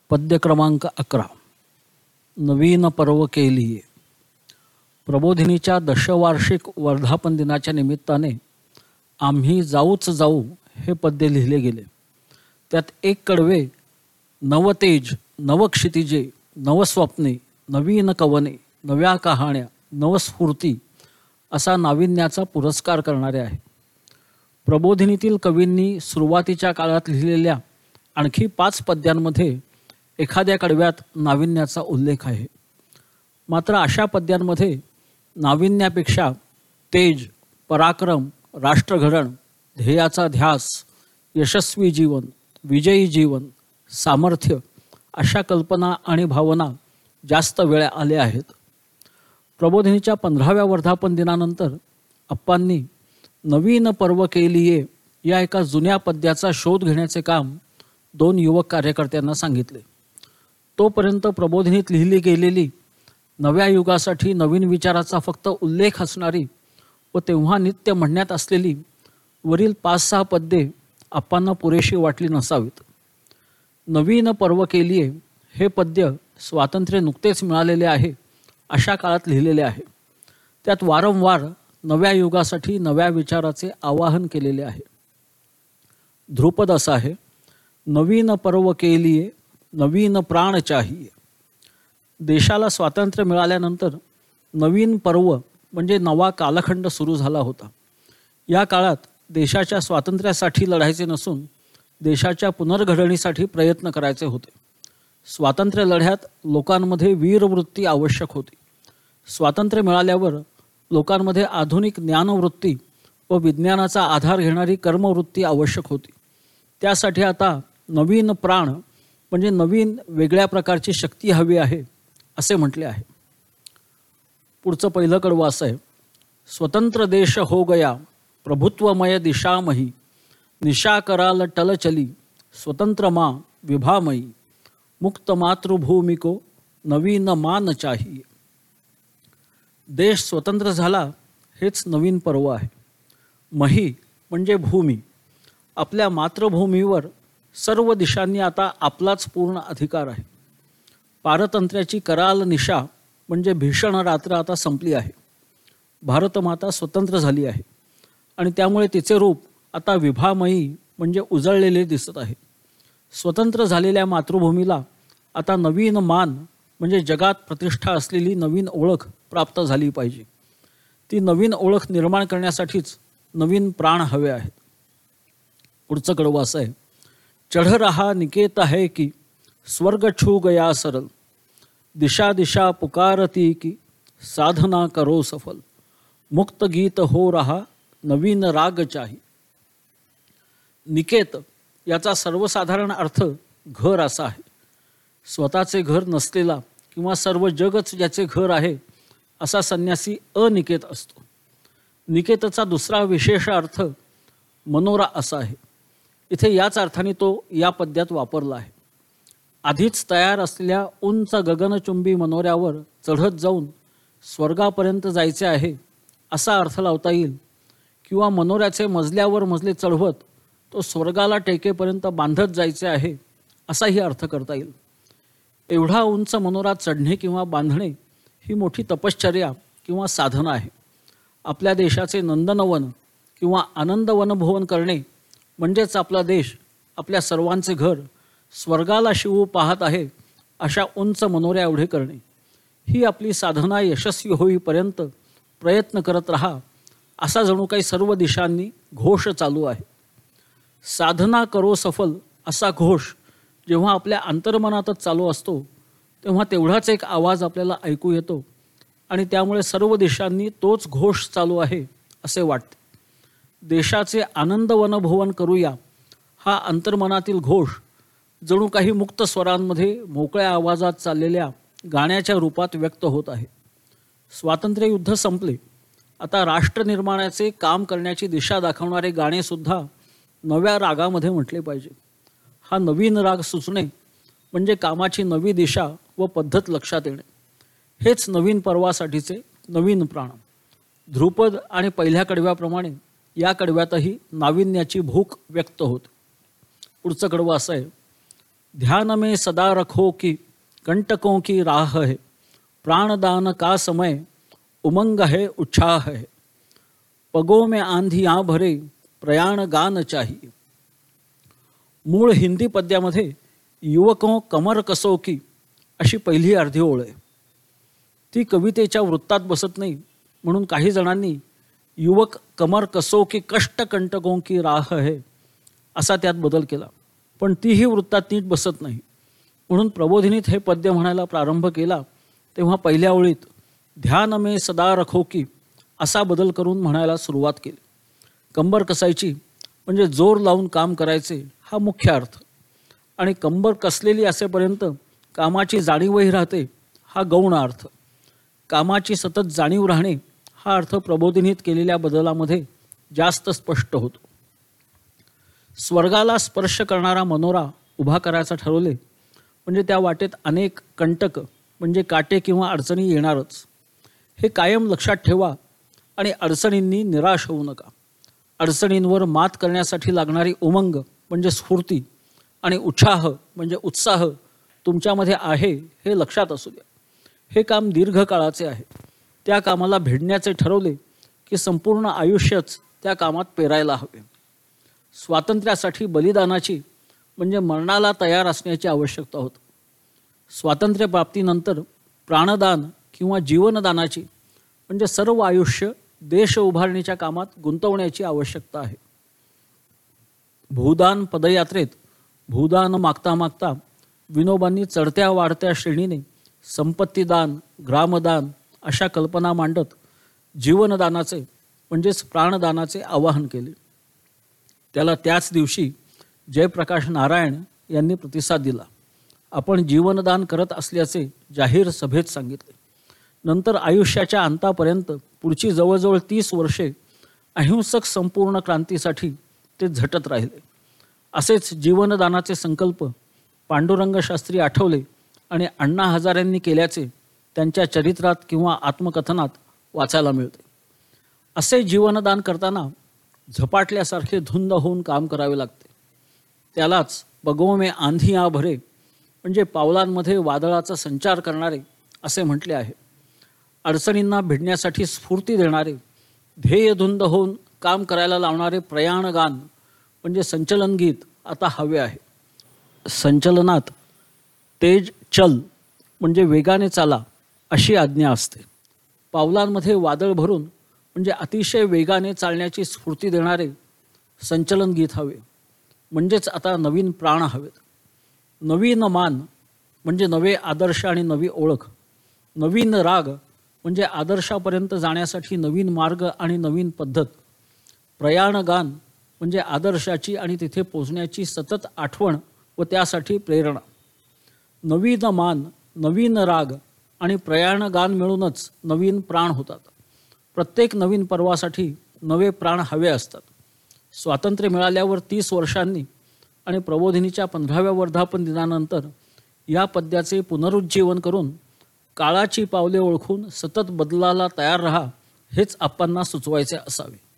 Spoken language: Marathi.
पद्य क्रमांक 11. नवीन पर्व केलिये. प्रबोधिनीच्या दशवार्षिक वर्धापन दिनाच्या निमित्ताने आम्ही जाऊच जाऊ हे पद्य लिहिले गेले. त्यात एक कडवे, नवतेज, नवक्षितिजे, नवस्वप्ने, नवीन कवने, नव्या कहाण्या, नवस्फूर्ती असा नाविन्याचा पुरस्कार करणारे आहे. प्रबोधिनीतील कवींनी सुरुवातीच्या काळात लिहिलेल्या आणखी 5 पद्यांमध्ये एखाद्या कडव्यात नाविन्याचा उल्लेख आहे. मात्र अशा पद्यांमध्ये नाविन्यापेक्षा तेज, पराक्रम, राष्ट्रघडण, ध्येयाचा ध्यास, यशस्वी जीवन, विजयी जीवन, सामर्थ्य अशा कल्पना आणि भावना जास्त वेळा आल्या आहेत. प्रबोधिनीच्या 15व्या वर्धापन दिनानंतर अप्पांनी नवीन पर्व केलिये या एका जुन्या पद्याचा शोध घेण्याचे काम 2 युवक कार्यकर्त्यांना सांगितले. तोपर्यंत प्रबोधिनीत लिहिली गेलेली नव्या युगासाठी नवीन विचाराचा फक्त उल्लेख असणारी व तेव्हा नित्य म्हणण्यात असलेली वरील 5-6 पद्ये अप्पांना पुरेशी वाटली नसावीत. नवीन पर्व केलिये हे पद्य स्वातंत्र्य नुकतेच मिळालेले आहे अशा काळात लिहिलेले आहे. त्यात वारंवार नव्या युगासाठी नव्या विचाराचे आवाहन केलेले आहे. ध्रुपद असा आहे, नवीन पर्व केलिये, नवीन प्राण चाहिये. देशाला स्वातंत्र्य मिळाल्यानंतर नवीन पर्व म्हणजे नवा कालखंड सुरू झाला होता. या काळात देशाच्या स्वातंत्र्यासाठी लढायचे नसून देशाच्या पुनर्घडणीसाठी प्रयत्न करायचे होते. स्वातंत्र्य लढ्यात लोकांमध्ये वीरवृत्ती आवश्यक होती. स्वातंत्र्य मिळाल्यावर लोकांमध्ये आधुनिक ज्ञानवृत्ती व विज्ञानाचा आधार घेणारी कर्मवृत्ती आवश्यक होती. त्यासाठी आता नवीन प्राण म्हणजे नवीन वेगळ्या प्रकारची शक्ती हवी आहे असे म्हटले आहे. पुढचं पहिलं कडवं असं आहे, स्वतंत्र देश हो गया, प्रभुत्वमय दिशामही, निशा कराल टल चली, स्वतंत्र मा विभामयी, मुक्त मातृभूमी को नवीन मान चाहिए. देश स्वतंत्र झाला हेच नवीन पर्व आहे. मही म्हणजे भूमी. आपल्या मातृभूमीवर सर्व दिशांनी आता आपलाच पूर्ण अधिकार आहे. पारतंत्र्याची कराल निशा म्हणजे भीषण रात्र आता संपली आहे. भारतमाता स्वतंत्र झाली आहे आणि त्यामुळे तिचे रूप आता विभामयी म्हणजे उजळलेले दिसत आहे. स्वतंत्र झालेल्या मातृभूमीला आता नवीन मान म्हणजे जगात प्रतिष्ठा असलेली नवीन ओळख प्राप्त झाली पाहिजे. ती नवीन ओळख निर्माण करण्यासाठीच नवीन प्राण हवे आहेत. पुढचं कडवं असं आहे, चढ़ रहा निकेत है की, स्वर्ग छू गया सरल, दिशा दिशा पुकारती की, साधना करो सफल, मुक्त गीत हो रहा, नवीन राग चाही. निकेत याचा सर्वसाधारण अर्थ घर असा आहे. स्वतःचे घर नसलेला किंवा सर्व जगच ज्याचे घर आहे असा संन्यासी अनिकेत असतो. निकेतचा दुसरा विशेष अर्थ मनोरा असा आहे. इथे याच अर्थाने तो या पद्यात वापरला आहे. आधीच तयार असलेल्या उंच गगनचुंबी मनोऱ्यावर चढत जाऊन स्वर्गापर्यंत जायचे आहे असा अर्थ लावता येईल, किंवा मनोऱ्याचे मजल्यावर मजले चढवत तो स्वर्गाला टेकेपर्यंत बांधत जायचे आहे असाही अर्थ करता येईल. एवढा उंच मनोरा चढणे किंवा बांधणे ही मोठी तपश्चर्या किंवा साधना आहे. आपल्या देशाचे नंदनवन किंवा आनंदवनभवन करणे म्हणजेच आपला देश, आपल्या सर्वांचे घर स्वर्गाला शिवू पाहत आहे अशा उंच मनोऱ्या एवढे करणे. ही आपली साधना यशस्वी होईपर्यंत प्रयत्न करत राहा असा जणू काही सर्व दिशांनी घोष चालू आहे. साधना करो सफल असा घोष जेव्हा आपल्या अंतर्मनातच चालू असतो तेव्हा तेवढाच एक आवाज आपल्याला ऐकू येतो आणि त्यामुळे सर्व दिशांनी तोच घोष चालू आहे असे वाटते. देशाचे आनंदवनभवन करूया हा अंतर्मनातील घोष जणू काही मुक्त स्वरांमध्ये मोकळ्या आवाजात चाललेल्या गाण्याच्या रूपात व्यक्त होत आहे. स्वातंत्र्य युद्ध संपले. आता राष्ट्रनिर्माणाचे काम करण्याची दिशा दाखवणारे गाणेसुद्धा नव्या रागामध्ये म्हटले पाहिजे. हा नवीन राग सुचणे म्हणजे कामाची नवी दिशा व पद्धत लक्षात येणे. हेच नवीन पर्वासाठीचे नवीन प्राण. ध्रुपद आणि पहिल्या कडव्याप्रमाणे या कडव्यातही नाविन्याची भूक व्यक्त होते. पुढचं कडवं असं आहे, ध्यान में सदा रखो कि कंटकों की राह है, प्राणदान का समय उमंग है उत्साह है, पगों में आंधियाँ भरे प्रयाण गान चाहिए. मूळ हिंदी पद्यामध्ये युवकों कमर कसो की अशी पहिली अर्धी ओळ आहे. ती कवितेच्या वृत्तात बसत नाही म्हणून काही जणांनी युवक कमर कसो की कष्ट कंटकों की राह है असा त्यात बदल केला, पण तीही वृत्तात नीट बसत नाही. म्हणून प्रबोधिनीत हे पद्य म्हणायला प्रारंभ केला तेव्हा पहिल्या ओळीत ध्यान में सदा रखो की असा बदल करून म्हणायला सुरुवात केली. कंबर कसायची म्हणजे जोर लावून काम करायचे हा मुख्य अर्थ, आणि कंबर कसलेली असेपर्यंत कामाची जाणीवही राहते हा गौण अर्थ. कामाची सतत जाणीव राहणे हा अर्थ प्रबोधिनीत केलेल्या बदलामध्ये जास्त स्पष्ट होतो. स्वर्गाला स्पर्श करणारा मनोरा उभा करायचा ठरवले म्हणजे त्या वाटेत अनेक कंटक म्हणजे काटे किंवा अडचणी येणारच. हे कायम लक्षात ठेवा आणि अडचणींनी निराश होऊ नका. अडचणींवर मात करण्यासाठी लागणारी उमंग म्हणजे स्फूर्ती आणि उत्साह म्हणजे उत्साह तुमच्यामध्ये आहे हे लक्षात असू द्या. हे काम दीर्घकाळाचे आहे. त्या कामाला भिडण्याचे ठरवले की संपूर्ण आयुष्यच त्या कामात पेरायला हवे. स्वातंत्र्यासाठी बलिदानाची म्हणजे मरणाला तयार असण्याची आवश्यकता होती. स्वातंत्र्यप्राप्तीनंतर प्राणदान किंवा जीवनदानाची म्हणजे सर्व आयुष्य देश उभारणीच्या कामात गुंतवण्याची आवश्यकता आहे. भूदान पदयात्रेत भूदान मागता मागता विनोबांनी चढत्या वाढत्या श्रेणीने संपत्तीदान, ग्रामदान अशा कल्पना मांडत जीवनदानाचे म्हणजेच प्राणदानाचे आवाहन केले. त्याला त्याच दिवशी जयप्रकाश नारायण यांनी प्रतिसाद दिला. आपण जीवनदान करत असल्याचे जाहीर सभेत सांगितले. नंतर आयुष्याच्या अंतापर्यंत पुढची जवळजवळ 30 वर्षे अहिंसक संपूर्ण क्रांतीसाठी ते झटत राहिले. असेच जीवनदानाचे संकल्प पांडुरंग शास्त्री आठवले आणि अण्णा हजारेंनी केल्याचे त्यांच्या चरित्रात किंवा आत्मकथनात वाचायला मिळते. असे जीवनदान करताना झपाटल्यासारखे धुंद होऊन काम करावे लागते. त्यालाच पगों में आंधियाँ भरे म्हणजे पावलांमध्ये वादळाचा संचार करणारे असे म्हटले आहे. अडचणींना भिडण्यासाठी स्फूर्ती देणारे, ध्येयधुंद होऊन काम करायला लावणारे प्रयाण गान म्हणजे संचलन गीत आता हवे आहे. संचलनात तेज चल म्हणजे वेगाने चाला अशी आज्ञा असते. पावलांमध्ये वादळ भरून म्हणजे अतिशय वेगाने चालण्याची स्फूर्ती देणारे संचलन गीत हवे. म्हणजेच आता नवीन प्राण हवेत. नवीन मान म्हणजे नवे आदर्श आणि नवी ओळख. नवीन राग म्हणजे आदर्शापर्यंत जाण्यासाठी नवीन मार्ग आणि नवीन पद्धत. प्रयाण गान म्हणजे आदर्शाची आणि तिथे पोचण्याची सतत आठवण व त्यासाठी प्रेरणा. नवीन मान, नवीन राग आणि प्रयाण गान मिळूनच नवीन प्राण होतात. प्रत्येक नवीन पर्वासाठी नवे प्राण हवे असतात. स्वातंत्र्य मिळाल्यावर 30 वर्षांनी आणि प्रबोधिनीच्या 15व्या वर्धापन दिनानंतर या पद्याचे पुनरुज्जीवन करून काळाची पावले ओळखून सतत बदलाला तयार रहा हेच आप्पांना सुचवायचे असावे.